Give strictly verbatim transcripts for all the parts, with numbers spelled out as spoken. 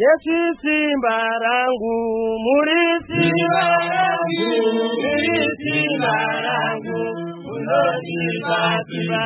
Yesu simba rangu, muri simba rangu, muri simba rangu, unonibatsiba.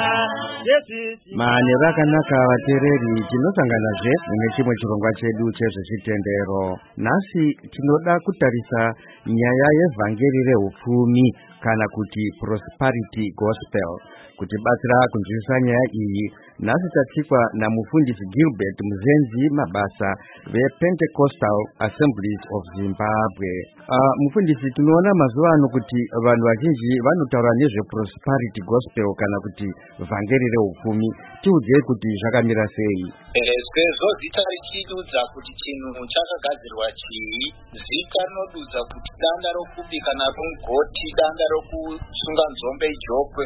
Manero akanaka vateereri, tinosanganaze mune chimwe chirongwa chedu chezvechitendero. Nhasi tinoda kutarisa nyaya yevhangeri reupfumi kana kuti prosperity gospel. Kuti batsira kunzwisisa nyaya iyi, nhasi tatsikwa namufundisi Gilbert Muzenzi Mabasa vePentecostal Assemblies of Zimbabwe. Uh, mufundisi, tunoona mazuva ano kuti vanhu vazhinji vanotaura nezveprosperity gospel kana kuti vhangeri reupfumi. Tiudzei kuti zvakamira sei? Sezvo zita richidudza kuti chinhu chakagadzirwa chii, zita rinodudza kuti danda rokubika naro mugoti, danda rokusunga nzombe ijokwe,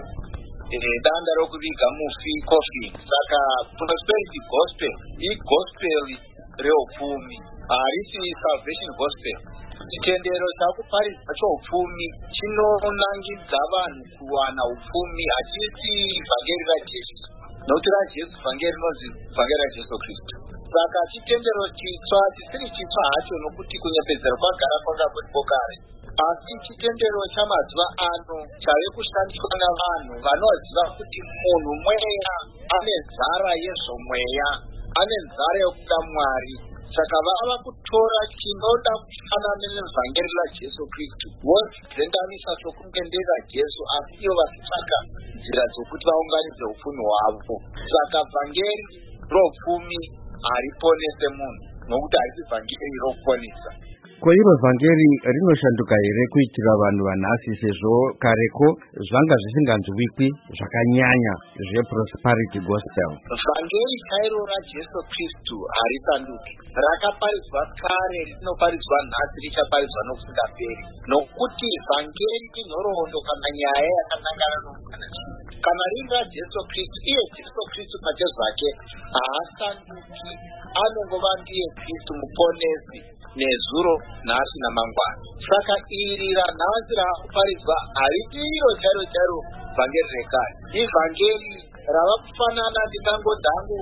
danda rokuviga mufi kofi. Saka prosperity gospel igospel reupfumi, harisi salvation gospel. Chitendero chakuparidza choupfumi chinonangidza vanhu kuwana upfumi, hachisi vhangeri raJesu, nokuti raJesu vhangeri rinonzi vhangeri raJesu Kristu. Saka chitendero chitsva chisiri chitsva hacho, nokuti kunyepedzera kwagara kwakamboripo kare, asi chitendero chamazuva ano chave kushandiswa navanhu vanoziva kuti munhu mweya ane nzara yezvomweya, ane nzara yokuda Mwari. Saka vava kutora chinoda kufanana nevhangeri raJesu Kristu, vozvizendanisa sokunge nderaJesu, asi ivo vachitsvaka nzira dzokuti vaunganidze upfumi hwavo. Saka vhangeri roupfumi hariponese munhu, nokuti harisi vhangeri rokuponesa. Ko iro vhangeri rinoshanduka here kuitira vanhu vanhasi, sezvo kareko zvanga zvisinganzwikwi zvakanyanya zveprosperity gospel? Vhangeri chairo raJesu Kristu harisanduki, rakaparidzwa kare, rinoparidzwa nhasi, richaparidzwa nokusingaperi, nokuti vhangeri inhoroondo kana nyaya yakanangana nomwana. Kana riri raJesu Kristu, iye Jesu Kristu pachezvake haasanduki, anongova ndiye Kristu muponesi nezuro, nhasi namangwana. Saka iri ranhasi raakuparidzwa hariti iro chairo chairo vhangeri rekare. Ivhangeri rava kufanana nditango dzangu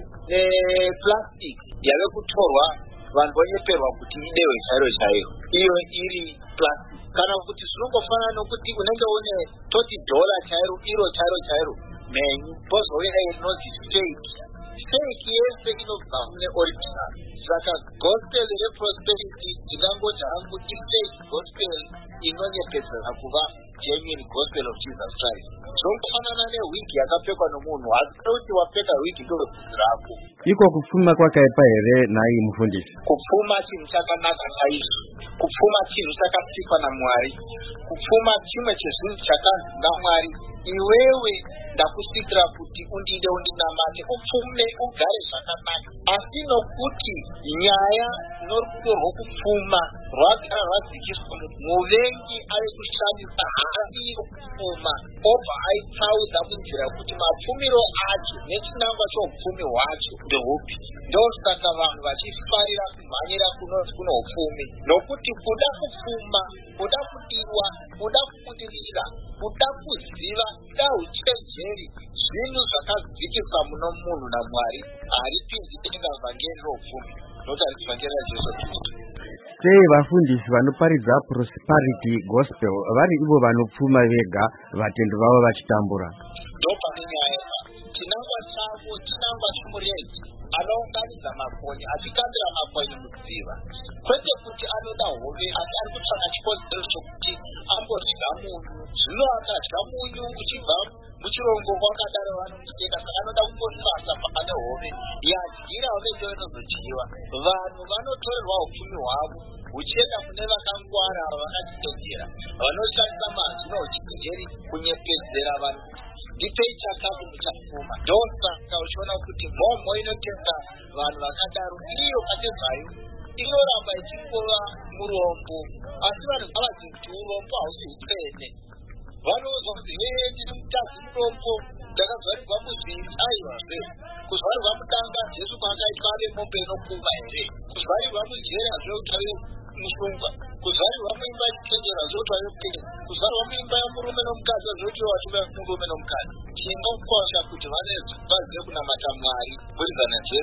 neplastic yave kutorwa vanhu vonyeperwa kuti idewe chairo chairo, iyo iri plastic. Kana kuti zvinongofanana nokuti unenge une toti dhola chairo, iro chairo chairo menyu, pozouya inonzi fake. Fake yese inobva mune original. Saka gospel reprosperity ndingangoti hangu ifake gospel inonyepedzera kuva genuine gospel of Jesus Christ. Zvinofanana newigi yakapfekwa nomunhu, asi kuti wapfeka wigi ndorobvudzi rako. Iko kupfuma kwakaipa here nhai mufundisi? Kupfuma chinhu chakanaka chaizvo. Kupfuma chinhu chakasikwa naMwari. Kupfuma chimwe chezvinhu chakanzi naMwari, iwewe ndakusikira kuti undide undinamate, upfume ugare zvakanaka. Asi nokuti nyaya norudo rwokupfuma rwagara rwadzikiswa, muvengi ari kushandisa hari yokupfuma, obva aitsaudza munzira kuti mapfumiro acho nechinangwa choupfumi hwacho ndehupi. Ndosaka vanhu vachifarira kumhanyira kuno upfumi, nokuti kuda kupfuma, kuda kudirwa, kuda kubudirira, kuda kuziva, kuda uchenjeri, zvinhu zvakadzikiswa muno munhu naMwari, haripinzi denga vhangeri roupfumi, nokuti harisi vhangeri raJesu Kristu. Sei vafundisi vanoparidza prosperity gospel vari ivo vanopfuma vega, vatendwa vavo vachitambura? Ndopane nyaya, chinangwa chavo chinangwa chomurezi anounganidza makonye, achikandira makonye mudziva, kwete kuti anoda hove, asi ari kutsvaka chikonzero chokuti ambodya munyu. Zvino akadya munyu uchibva muchirongo kwakadaro vanomuteka, saka anoda kungosasa pane hove, yadyira hove ndiyo inozodyiwa. Vanhu vanotorerwa upfumi hwavo huchienda kune vakangwara, vakatitendera, vanoshandisa mazino uchichenjeri kunyepedzera vanhu. Ndipei chakafu muchapfuma. Ndosaka uchiona kuti mhomho inotenga vanhu vakadaro iyo katezvayo inoramba ichikova murombo, asi vanhu ngavazive kuti urombo hausi utsvene. Vanoudzwa kuti heye ndiri mutazi murombo, ndakazvarirwa muzviri. Aivazve, kuzvarirwa mudanga Jesu kwaakaitwa ave mombe inokuma here? Kuzvarirwa mujeri hazve kuti ave musungwa? Kuzvarirwa muimba ichichenjera hazve kuti ave mupenyu? Kuzvarirwa muimba yamurume nomukadzi hazve kuti watumwa murume nomukadzi? Chinokosha kuti vazive kunamata Mwari kubudikidza naJesu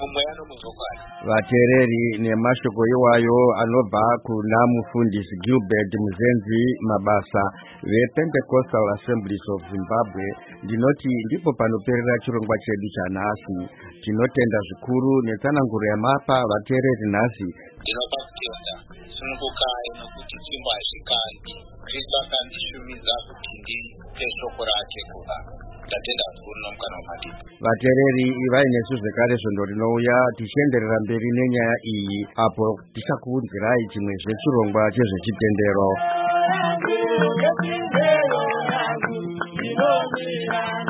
mweya nomuzokwana. Vateereri nemashoko iwayo anobva kuna mufundisi Gilbert Muzenzi Mabasa vePentecostal Assemblies of Zimbabwe. Ndinoti ndipo panoperera chirongwa chedu chanhasi. Tinotenda zvikuru netsananguro yamapa vateereri nhasi. Ndinopa kutenda sunungukai nokuti tsvimbo hazvikandi. Kristu akandishumidza kuti ndipe shoko rake kuva. Ndatenda zvikuru nomukana wamati. Vateereri vainesu zvekare svondo rinouya tichienderera mberi nenyaya iyi apo tichakuunzirai chimwe zvechirongwa chezvechitendero.